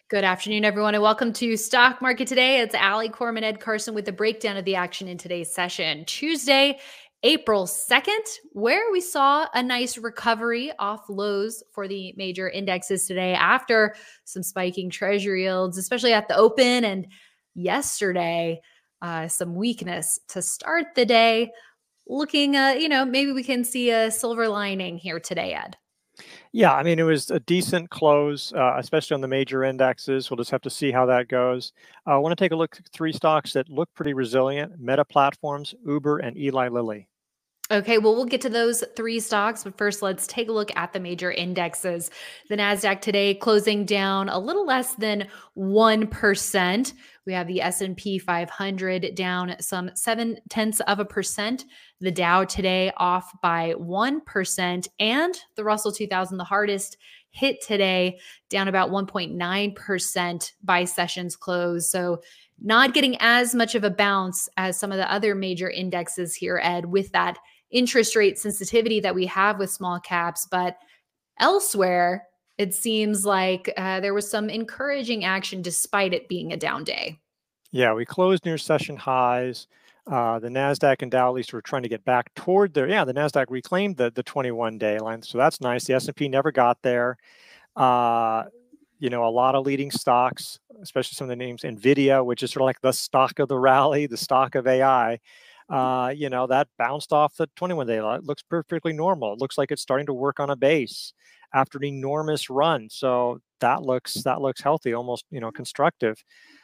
Good afternoon, everyone, and welcome to Stock Market Today. It's Allie Corman, Ed Carson with the breakdown of the action in today's session. Tuesday, April 2nd, where we saw a nice recovery off lows for the major indexes today after some spiking treasury yields, especially at the open, and yesterday, some weakness to start the day. Looking, maybe we can see a silver lining here today, Ed. Yeah, I mean, it was a decent close, especially on the major indexes. We'll just have to see how that goes. I want to take a look at three stocks that look pretty resilient: Meta Platforms, Uber, and Eli Lilly. Okay, well, we'll get to those three stocks, but first let's take a look at the major indexes. The NASDAQ today closing down a little less than 1%. We have the S&P 500 down some 0.7%. The Dow today off by 1%. And the Russell 2000, the hardest hit today, down about 1.9% by session's close. So not getting as much of a bounce as some of the other major indexes here, Ed, with that interest rate sensitivity that we have with small caps. But elsewhere, it seems like there was some encouraging action despite it being a down day. Yeah, we closed near session highs. The NASDAQ and Dow at least were trying to get back toward their, the NASDAQ reclaimed the 21-day line. So that's nice. The S&P never got there. A lot of leading stocks, especially some of the names, NVIDIA, which is sort of like the stock of the rally, the stock of AI. That bounced off the 21-day line. It looks perfectly normal. It looks like it's starting to work on a base after an enormous run. So that looks healthy, almost, constructive.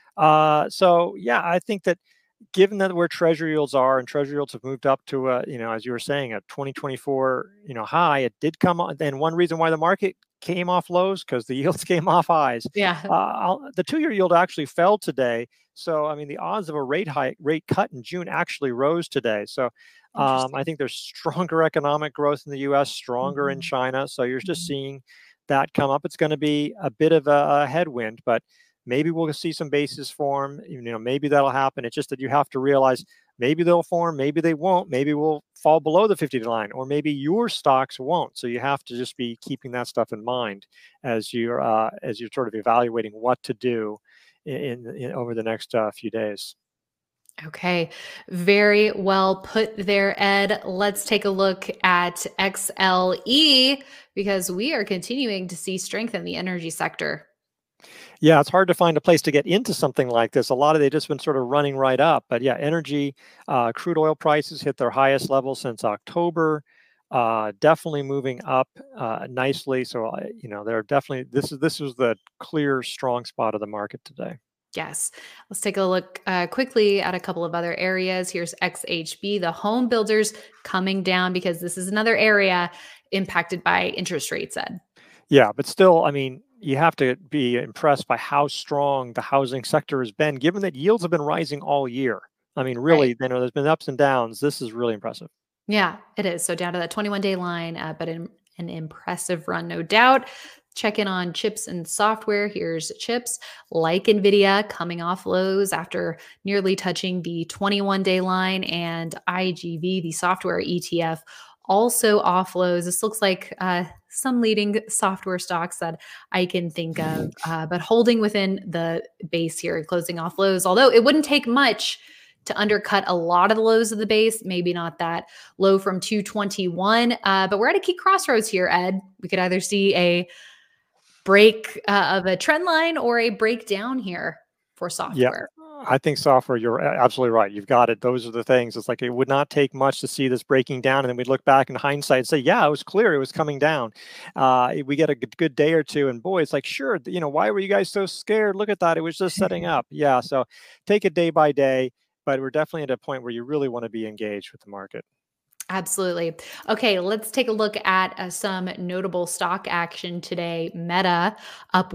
I think that given that where treasury yields are, and treasury yields have moved up to as you were saying, a 2024 high, it did come on. And one reason why the market came off lows, because the yields came off highs. Yeah. The 2-year yield actually fell today. So I mean, the odds of a rate cut in June actually rose today. So I think there's stronger economic growth in the U.S., stronger in China. So you're just seeing that come up. It's going to be a bit of a headwind, but maybe we'll see some bases form. Maybe that'll happen. It's just that you have to realize maybe they'll form, maybe they won't. Maybe we'll fall below the 50 line, or maybe your stocks won't. So you have to just be keeping that stuff in mind as you're sort of evaluating what to do in over the next few days. Okay, very well put there, Ed. Let's take a look at XLE because we are continuing to see strength in the energy sector. Yeah, it's hard to find a place to get into something like this. A lot of they've just been sort of running right up. But yeah, energy, crude oil prices hit their highest level since October. Definitely moving up nicely. So they're definitely this was the clear strong spot of the market today. Yes. Let's take a look quickly at a couple of other areas. Here's XHB, the home builders coming down because this is another area impacted by interest rates, Ed. Yeah, but still, I mean, you have to be impressed by how strong the housing sector has been, given that yields have been rising all year. I mean, really, Right. there's been ups and downs. This is really impressive. Yeah, it is. So down to that 21-day line, but an impressive run, no doubt. Check in on chips and software. Here's chips like NVIDIA coming off lows after nearly touching the 21-day line, and IGV, the software ETF, also off lows. This looks like some leading software stocks that I can think of, but holding within the base here and closing off lows, although it wouldn't take much to undercut a lot of the lows of the base, maybe not that low from 221. But we're at a key crossroads here, Ed. We could either see a break of a trend line or a breakdown here for software. Yeah, I think software, you're absolutely right. You've got it. Those are the things. It's like it would not take much to see this breaking down. And then we'd look back in hindsight and say, yeah, it was clear it was coming down. We get a good day or two. And boy, it's like, sure, why were you guys so scared? Look at that. It was just setting up. Yeah. So take it day by day. But we're definitely at a point where you really want to be engaged with the market. Absolutely. Okay, let's take a look at some notable stock action today. Meta up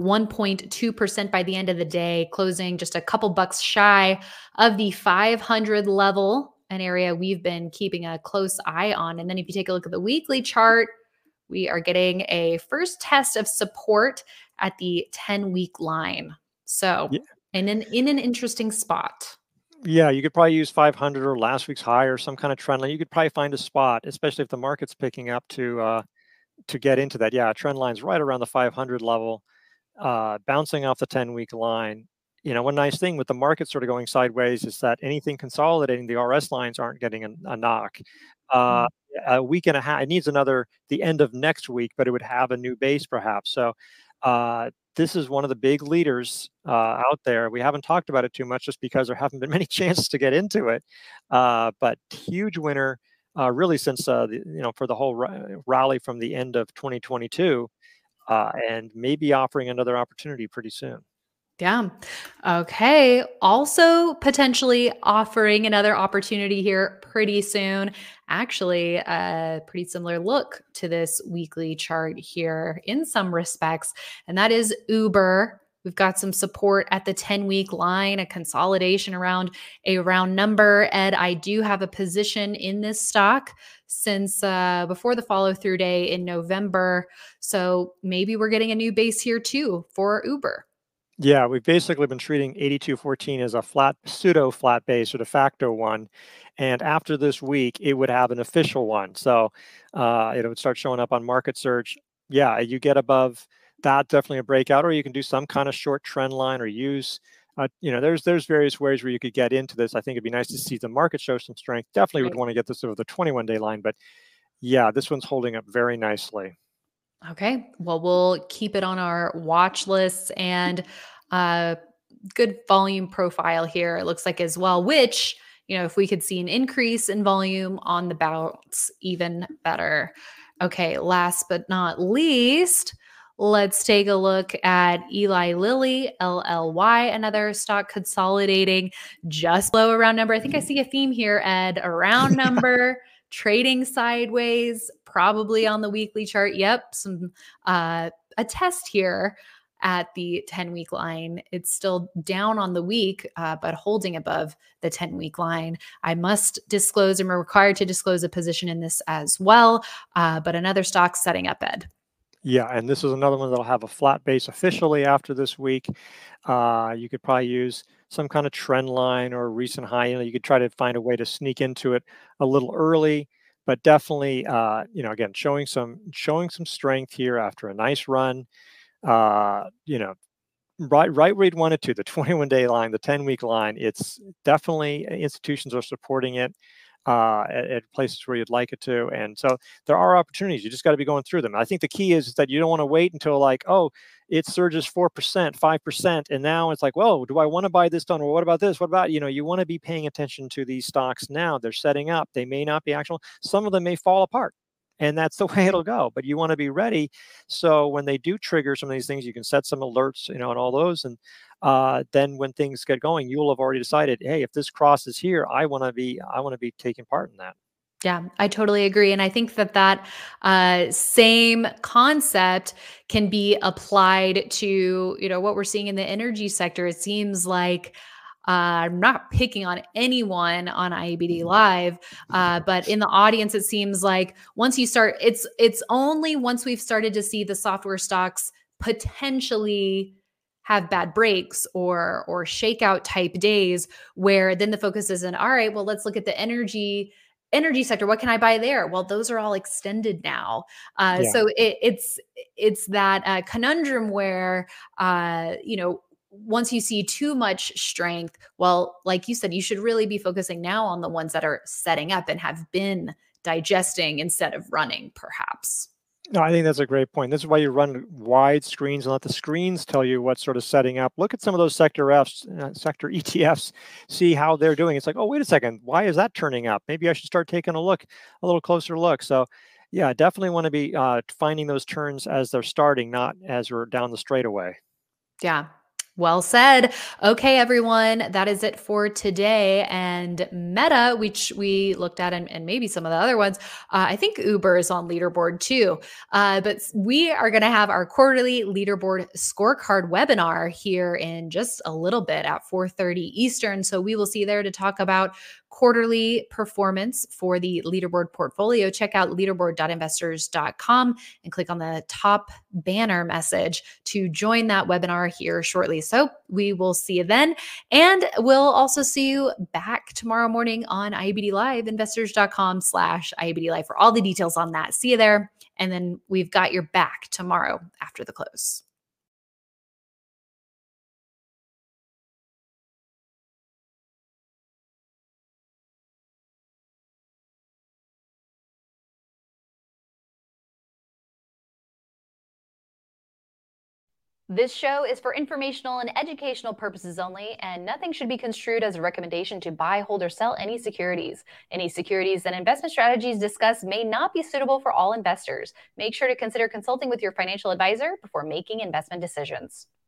1.2% by the end of the day, closing just a couple bucks shy of the 500 level, an area we've been keeping a close eye on. And then if you take a look at the weekly chart, we are getting a first test of support at the 10-week line. So Yeah. in an interesting spot. Yeah, you could probably use 500 or last week's high or some kind of trend line. You could probably find a spot, especially if the market's picking up to get into that. Yeah, trend line's right around the 500 level. bouncing off the 10-week line. One nice thing with the market sort of going sideways is that anything consolidating, the RS lines aren't getting a knock. Uh, Mm. a week and a half, it needs the end of next week, but it would have a new base perhaps. So this is one of the big leaders out there. We haven't talked about it too much just because there haven't been many chances to get into it. But huge winner, really since for the whole rally from the end of 2022, and maybe offering another opportunity pretty soon. Yeah. Okay. Also, potentially offering another opportunity here pretty soon. Actually, a pretty similar look to this weekly chart here in some respects, and that is Uber. We've got some support at the 10-week line, a consolidation around a round number. Ed, I do have a position in this stock since before the follow through day in November. So maybe we're getting a new base here too for Uber. Yeah, we've basically been treating 8214 as a pseudo flat base or de facto one. And after this week, it would have an official one. So it would start showing up on market search. Yeah, you get above that, definitely a breakout, or you can do some kind of short trend line or use, there's various ways where you could get into this. I think it'd be nice to see the market show some strength. Definitely would Right. want to get this over the 21-day line. But yeah, this one's holding up very nicely. Okay. Well, we'll keep it on our watch lists and uh good volume profile here, it looks like as well, which, if we could see an increase in volume on the bounce, even better. Okay, last but not least, let's take a look at Eli Lilly, LLY, another stock consolidating just below a round number. I think I see a theme here, Ed, a round number trading sideways, probably on the weekly chart. Yep, some a test here at the 10-week line. It's still down on the week, but holding above the 10-week line. I must disclose, I'm required to disclose a position in this as well, but another stock setting up, Ed. Yeah, and this is another one that'll have a flat base officially after this week. You could probably use some kind of trend line or recent high. You could try to find a way to sneak into it a little early, but definitely, again, showing some strength here after a nice run. Uh, you know, right where you'd want it to, the 21-day line, the 10-week line. It's definitely institutions are supporting it at places where you'd like it to. And so there are opportunities. You just got to be going through them. I think the key is that you don't want to wait until like, oh, it surges 4%, 5%. And now it's like, well, do I want to buy this done? Well, what about this? What about, you want to be paying attention to these stocks now. They're setting up. They may not be actual. Some of them may fall apart. And that's the way it'll go. But you want to be ready. So when they do trigger some of these things, you can set some alerts, and all those. And then when things get going, you will have already decided, hey, if this crosses here, I want to be taking part in that. Yeah, I totally agree. And I think that same concept can be applied to, what we're seeing in the energy sector. It seems like I'm not picking on anyone on IBD Live, but in the audience, it seems like once you start, it's only once we've started to see the software stocks potentially have bad breaks or shakeout type days where then the focus isn't, all right, well, let's look at the energy sector. What can I buy there? Well, those are all extended now. Yeah. So it's that conundrum where, once you see too much strength, well, like you said, you should really be focusing now on the ones that are setting up and have been digesting instead of running, perhaps. No, I think that's a great point. This is why you run wide screens and let the screens tell you what's sort of setting up. Look at some of those sector ETFs, see how they're doing. It's like, oh, wait a second, why is that turning up? Maybe I should start taking a little closer look. So, yeah, definitely want to be finding those turns as they're starting, not as we're down the straightaway. Yeah. Well said. Okay, everyone, that is it for today. And Meta, which we looked at, and maybe some of the other ones, I think Uber is on leaderboard too. But we are going to have our quarterly leaderboard scorecard webinar here in just a little bit at 4:30 Eastern. So we will see you there to talk about quarterly performance for the leaderboard portfolio. Check out leaderboard.investors.com and click on the top banner message to join that webinar here shortly. So we will see you then. And we'll also see you back tomorrow morning on IBD Live, investors.com/IBD Live for all the details on that. See you there. And then we've got your back tomorrow after the close. This show is for informational and educational purposes only, and nothing should be construed as a recommendation to buy, hold, or sell any securities. Any securities and investment strategies discussed may not be suitable for all investors. Make sure to consider consulting with your financial advisor before making investment decisions.